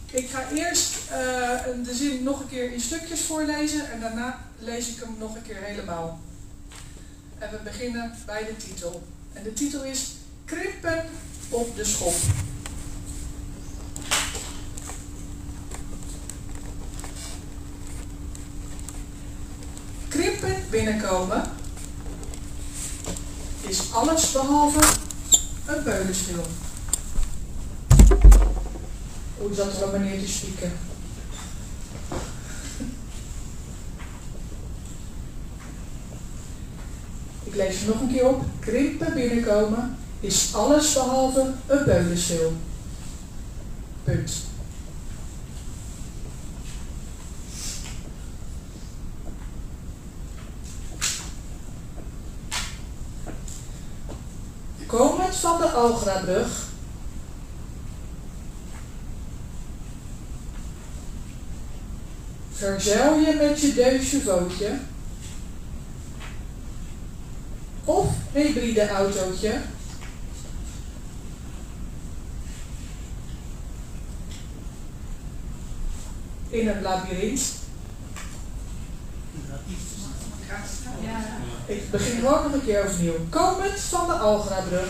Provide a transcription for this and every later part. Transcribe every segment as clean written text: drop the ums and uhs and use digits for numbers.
Ik ga eerst de zin nog een keer in stukjes voorlezen en daarna lees ik hem nog een keer helemaal. En we beginnen bij de titel. En de titel is Krimpen op de schop. Krimpen binnenkomen is alles behalve een peulenschil. Hoe zat er wel meneer te spieken? Ik lees er nog een keer op. Krimpen binnenkomen is alles behalve een peulenschil. Punt. Komend van de Algrabrug verzeil je met je deusje vootje of hybride autootje in een labyrint. Ik begin gewoon nog een keer overnieuw. Komend van de Algrabrug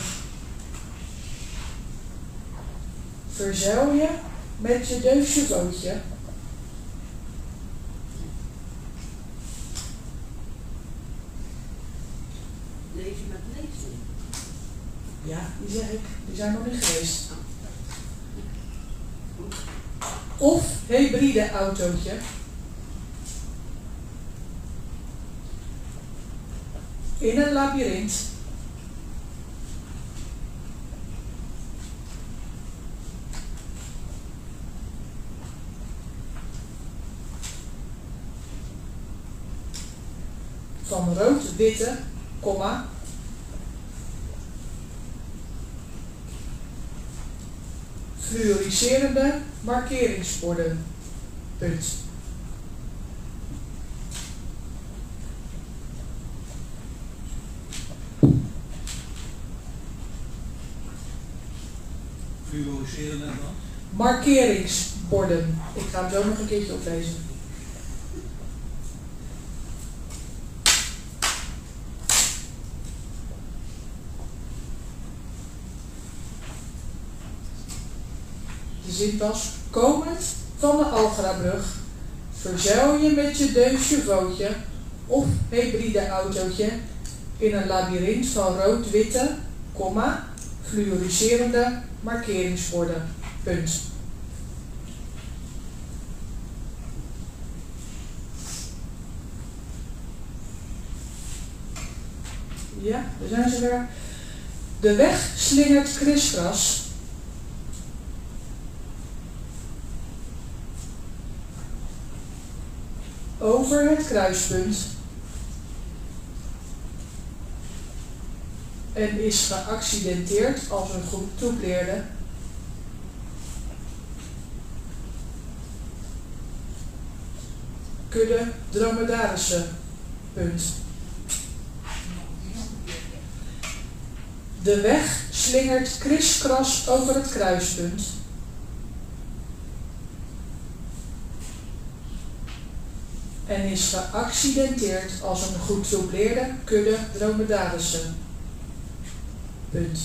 verzeil je met je deusje vootje Leven met leven. Ja, die zeg ik. Die zijn nog niet geweest. Of hybride autootje in een labyrint van rood-witte, komma, fluoriserende markeringsborden. Punt. Fluoriserende dan? Markeringsborden. Ik ga hem zo nog een keertje oplezen. De zin was: komend van de Algrabrug verzeil je met je deusje vootje of hybride autootje in een labyrint van rood-witte, komma, fluoriserende markeringsborden. Punt. Ja, daar zijn ze weer. De weg slingert kriskras over het kruispunt en is geaccidenteerd als een groep troepleerde kudde dromedarissen. Punt. De weg slingert kriskras over het kruispunt en is geaccidenteerd als een getroubleerde kudde dromedarissen. Punt.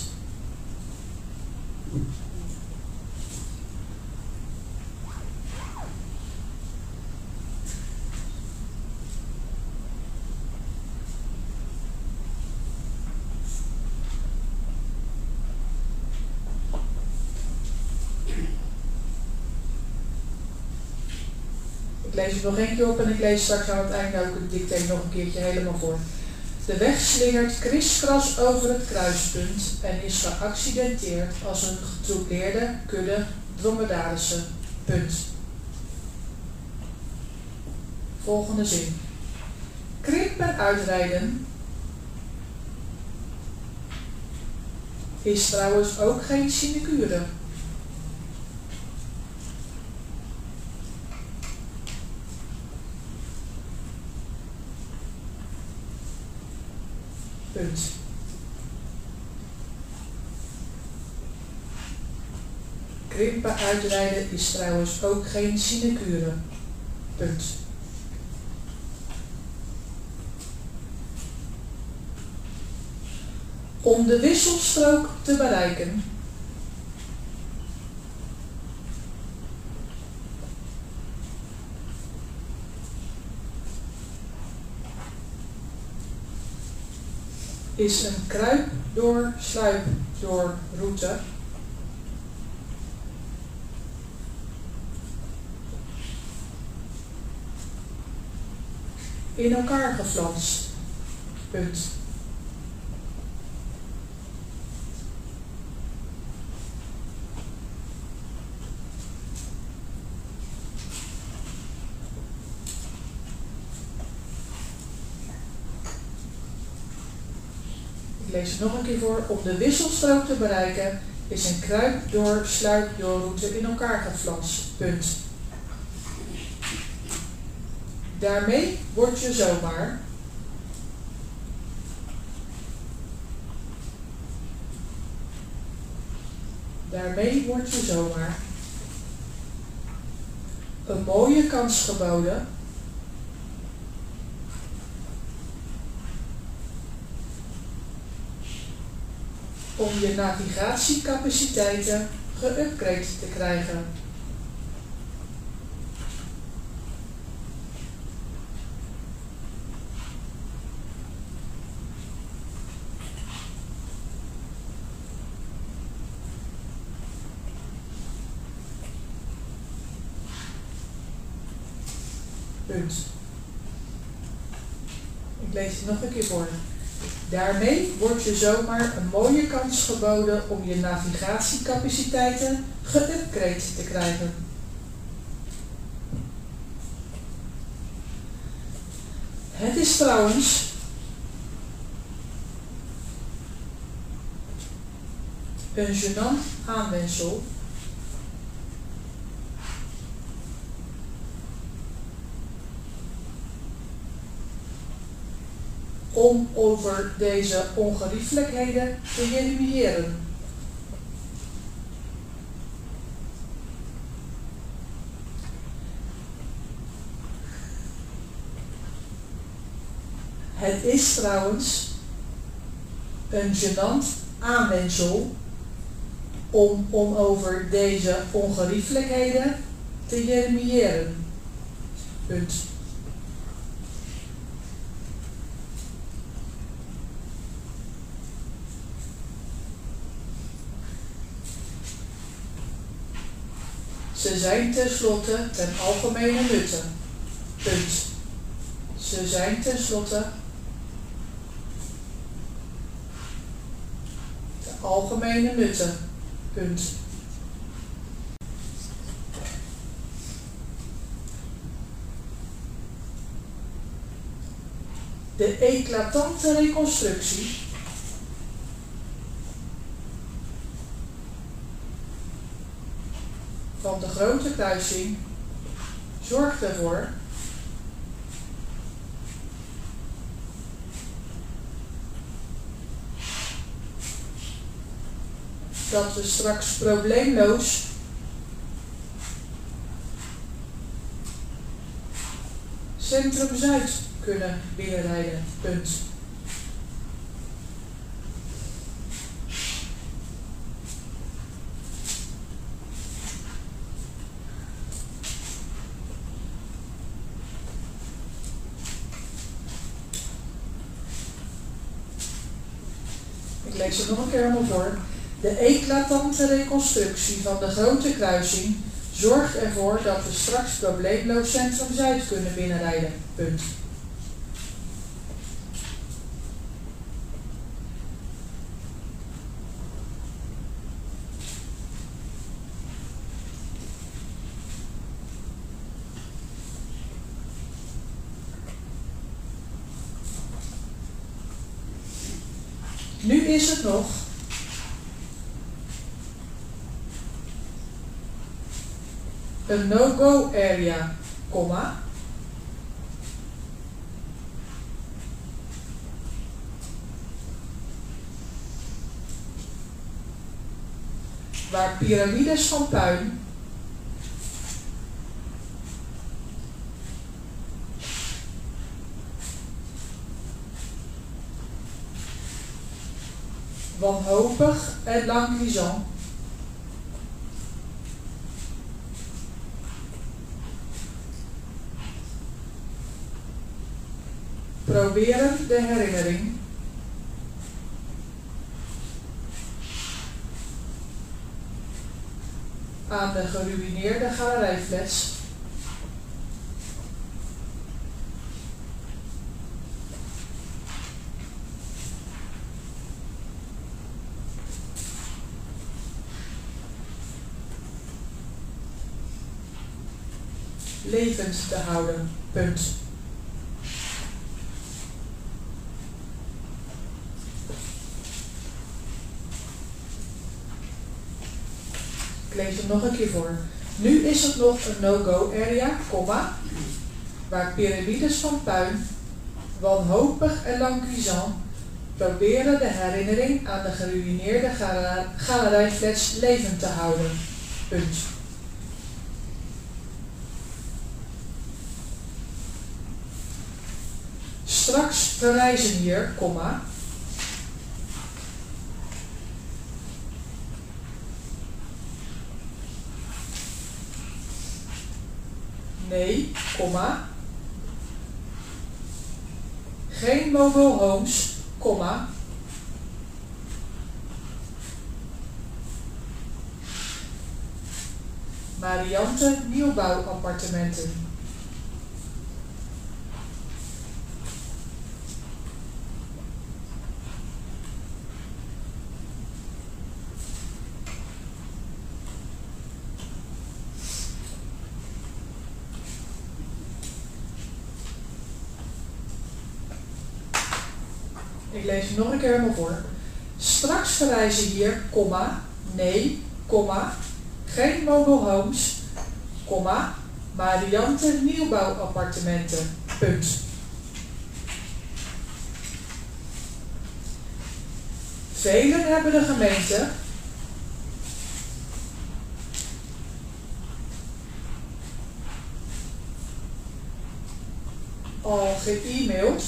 Ik lees het nog één keer op en ik lees straks aan het einde ook het dicté nog een keertje helemaal voor. De weg slingert kriskras over het kruispunt en is geaccidenteerd als een getroubleerde kudde dromedarissen. Punt. Volgende zin. Krimpen uitrijden is trouwens ook geen sinecure. krimpen uitrijden is trouwens ook geen sinecure. Punt. Om de wisselstrook te bereiken is een kruip-door-sluip-door-route in elkaar geflanst. Punt. Ik lees het nog een keer voor. Om de wisselstrook te bereiken is een kruip-door-sluip-doorroute in elkaar geflanst. Punt. Daarmee word je zomaar een mooie kans geboden om je navigatiecapaciteiten geüpgrade te krijgen. Punt. Ik lees het nog een keer voor. Daarmee wordt je zomaar een mooie kans geboden om je navigatiecapaciteiten geüpgrade te krijgen. Het is trouwens een gênant aanwensel om over deze ongeriefelijkheden te jeremiëren. Het is trouwens een gênant aanwensel om over deze ongeriefelijkheden te jeremiëren. Punt. Ze zijn tenslotte ten algemene nutte. Punt. Ze zijn tenslotte ten algemene nutte. Punt. De eclatante reconstructie van de grote kruising zorgt ervoor dat we straks probleemloos Centrum Zuid kunnen binnenrijden. Punt. Ik lees het nog een keer allemaal voor. De eclatante reconstructie van de grote kruising zorgt ervoor dat we straks probleemloos Centrum Zuid kunnen binnenrijden. Punt. Nu is het nog een no-go area, comma, waar piramides van puin wanhopig en languissant proberen de herinnering aan de geruïneerde galerijfles levend te houden. Punt. Ik lees hem nog een keer voor. Nu is het nog een no-go area, comma, waar piramides van puin, wanhopig en languissant, proberen de herinnering aan de geruïneerde galerijflats levend te houden. Punt. Straks verrijzen hier, comma, nee, comma, geen mobile homes, comma, Mariante nieuwbouwappartementen. Ik lees het nog een keer helemaal voor. Straks verrijzen hier, comma, nee, comma, geen mobile homes, comma, Mariante nieuwbouwappartementen. Punt. Velen hebben de gemeente al ge-mailed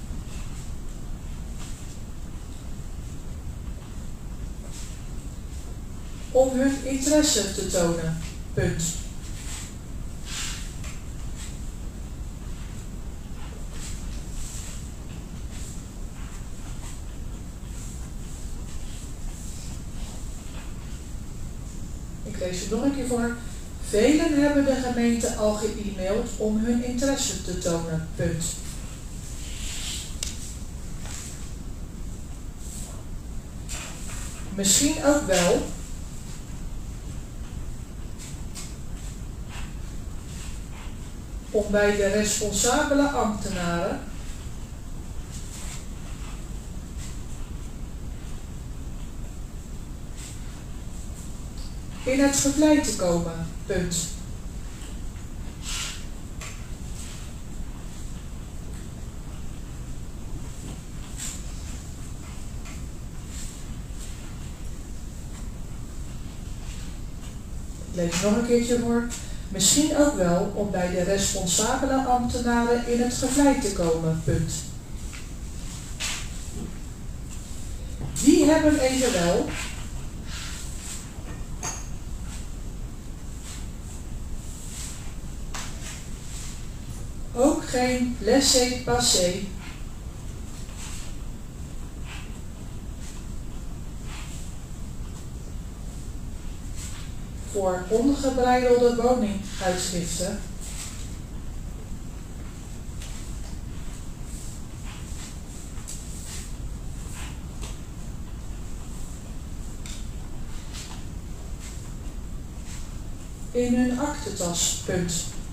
om hun interesse te tonen. Punt. Ik lees het nog een keer voor. Velen hebben de gemeente al ge-mailed om hun interesse te tonen. Punt. Misschien ook wel om bij de responsabele ambtenaren in het gevlei te komen. Punt. Ik lees nog een keertje voor. Misschien ook wel om bij de responsabele ambtenaren in het gevlei te komen. Punt. Die hebben evenwel ook geen laissez-passer voor ongebreidelde woninguitgiften in hun aktentas. Punt.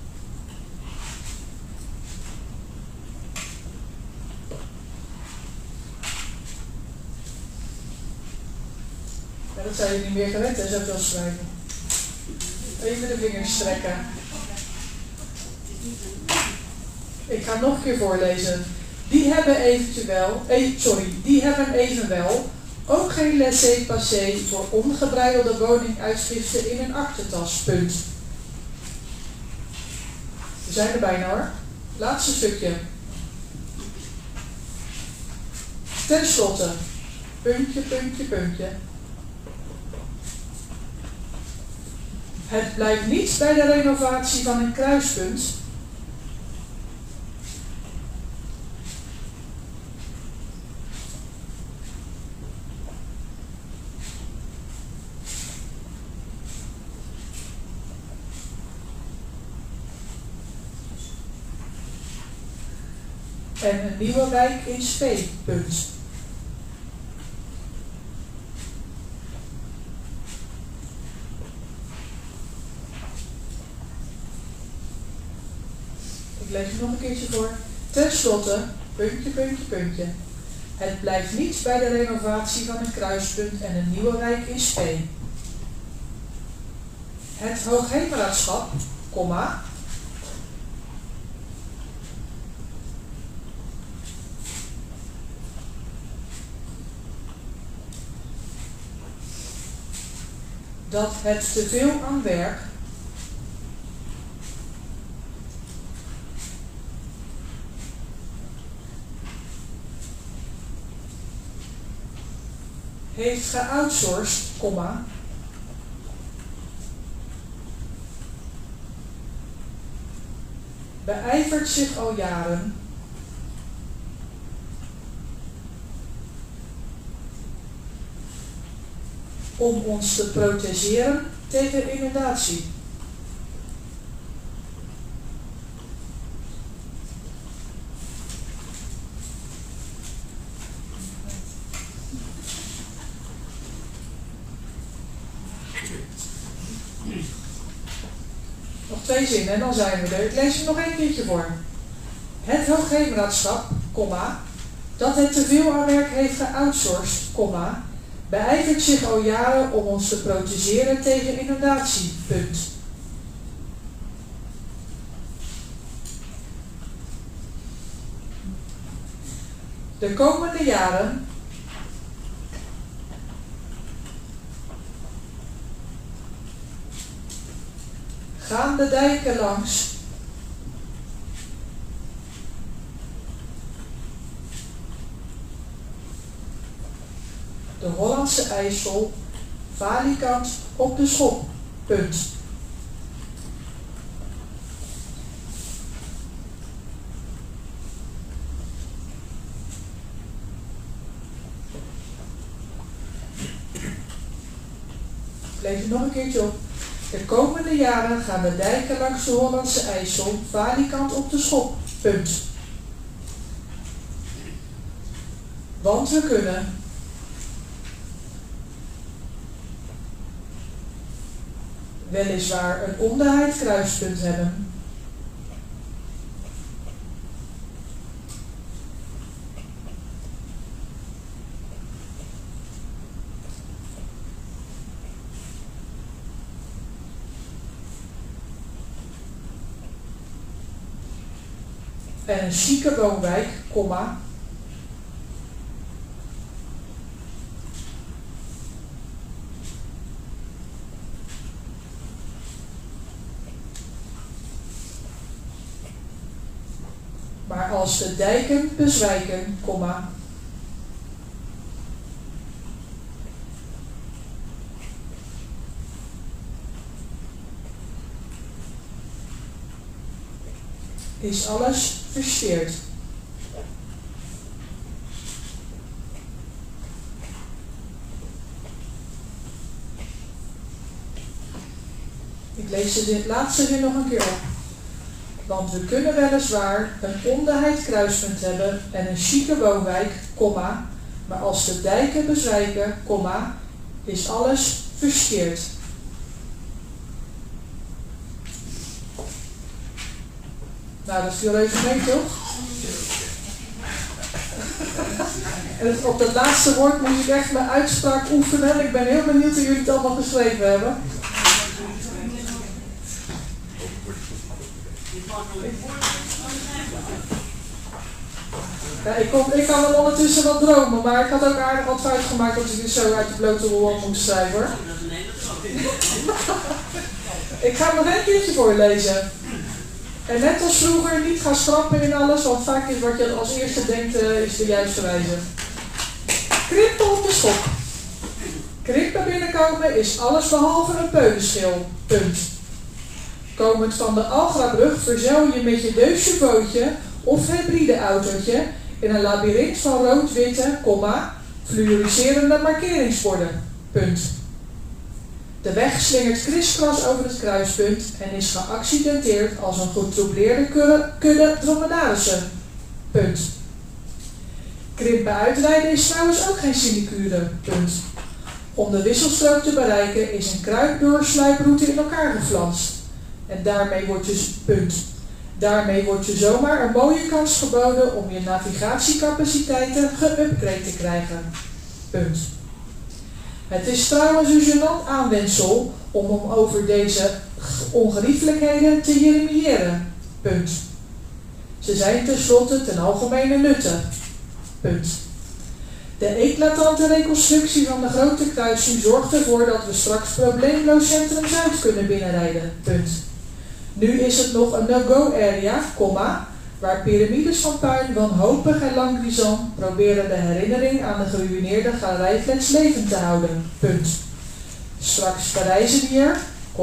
Ja, dat zijn jullie niet meer gewend, hè, zoveel schrijven. Even de vingers strekken. Ik ga het nog een keer voorlezen. Die hebben evenwel Ook geen laissez-passer voor ongebreidelde woninguitschriften in een aktentas. Punt. We zijn er bijna hoor. Laatste stukje. Ten slotte. Puntje, puntje, puntje. Het blijft niet bij de renovatie van een kruispunt. En een nieuwe wijk in Spee. Punt. Ik lees het nog een keertje voor. Ten slotte, puntje, puntje, puntje. Het blijft niet bij de renovatie van een kruispunt en een nieuwe wijk in Spee. Het Hoogheemraadschap, comma, dat het teveel aan werk heeft geoutsourced, comma, beijvert zich al jaren om ons te protégeren tegen inundatie. Nog 2 zinnen en dan zijn we er. Ik lees het nog 1 keertje voor. Het Hoogheemraadschap, comma, dat het teveel aan werk heeft geoutsourced, comma, beijvert zich al jaren om ons te protégeren tegen inundatie. Punt. De komende jaren gaan de dijken langs de Hollandse IJssel, falikant op de schop. Punt. Ik lees het nog een keertje op. De komende jaren gaan de dijken langs de Hollandse IJssel, falikant op de schop. Punt. Want we kunnen weliswaar een ondijd kruispunt hebben, en een chique woonwijk, comma, maar als de dijken bezwijken, comma, is alles versteerd. Ik lees de laatste zin nog een keer op. Want we kunnen weliswaar een ondijd kruispunt hebben en een chique woonwijk, comma, maar als de dijken bezwijken, comma, is alles versteerd. Nou, dat viel even mee, toch? En op dat laatste woord moet ik echt mijn uitspraak oefenen. Ik ben heel benieuwd hoe jullie het allemaal geschreven hebben. Ja, ik kan wel ondertussen wat dromen, maar ik had ook aardig wat fout gemaakt dat ik dit zo uit de blote rol moest schrijven hoor. Dat is een hele droom. Ik ga nog een keertje voorlezen. En net als vroeger niet gaan schrappen in alles, want vaak is wat je als eerste denkt is de juiste wijze. Krimpen op de schop. Krimpen binnenkomen is alles behalve een peulenschil. Punt. Komend van de Algrabrug verzeil je met je deusjevootje of hybride autootje in een labyrint van rood-witte, fluoriserende markeringsborden. Punt. De weg slingert kriskras over het kruispunt en is geaccidenteerd als een getroubleerde kudde dromedarissen. Punt. Krimpen uitrijden is trouwens ook geen sinecure. Punt. Om de wisselstrook te bereiken is een kruipdoorsluiproute in elkaar geflanst. En daarmee wordt je zomaar een mooie kans geboden om je navigatiecapaciteiten geüpgrade te krijgen. Punt. Het is trouwens een gênant aanwensel om over deze ongeriefelijkheden te jeremiëren. Punt. Ze zijn tenslotte ten algemene nutte. Punt. De eclatante reconstructie van de grote kruising zorgt ervoor dat we straks probleemloos Centrum Zuid kunnen binnenrijden. Punt. Nu is het nog een no-go area, waar piramides van puin wanhopig en langrizant proberen de herinnering aan de geruïneerde galerijflats levend te houden. Punt. Straks verrijzen hier,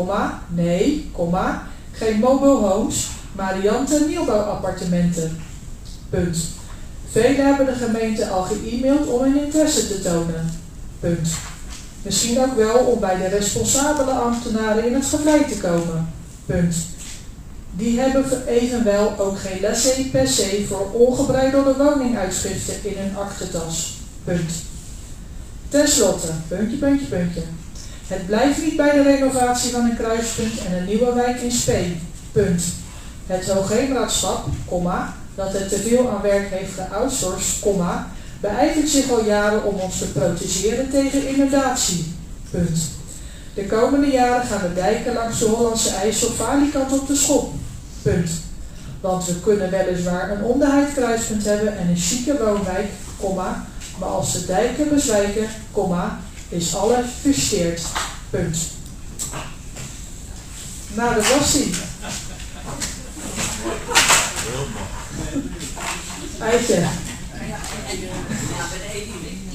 geen mobile homes, maar riante nieuwbouwappartementen. Punt. Velen hebben de gemeente al ge-mailed om hun interesse te tonen. Punt. Misschien ook wel om bij de responsabele ambtenaren in het gevlei te komen. Punt. Die hebben evenwel ook geen laissez-passer voor ongebreidelde woninguitschriften in hun aktentas. Punt. Ten slotte, puntje. Het blijft niet bij de renovatie van een kruispunt en een nieuwe wijk in Spee. Punt. Het Hoogheemraadschap, dat het te veel aan werk heeft geoutsourced, beijvert zich al jaren om ons te protégeren tegen inundatie. Punt. De komende jaren gaan de dijken langs de Hollandse IJssel falikant op de schop. Punt. Want we kunnen weliswaar een onderheidkruispunt hebben en een chique woonwijk, maar als de dijken bezwijken, is alles versteerd. Punt. Nou, dat was ie. Eitje. Ja, bij de Edie.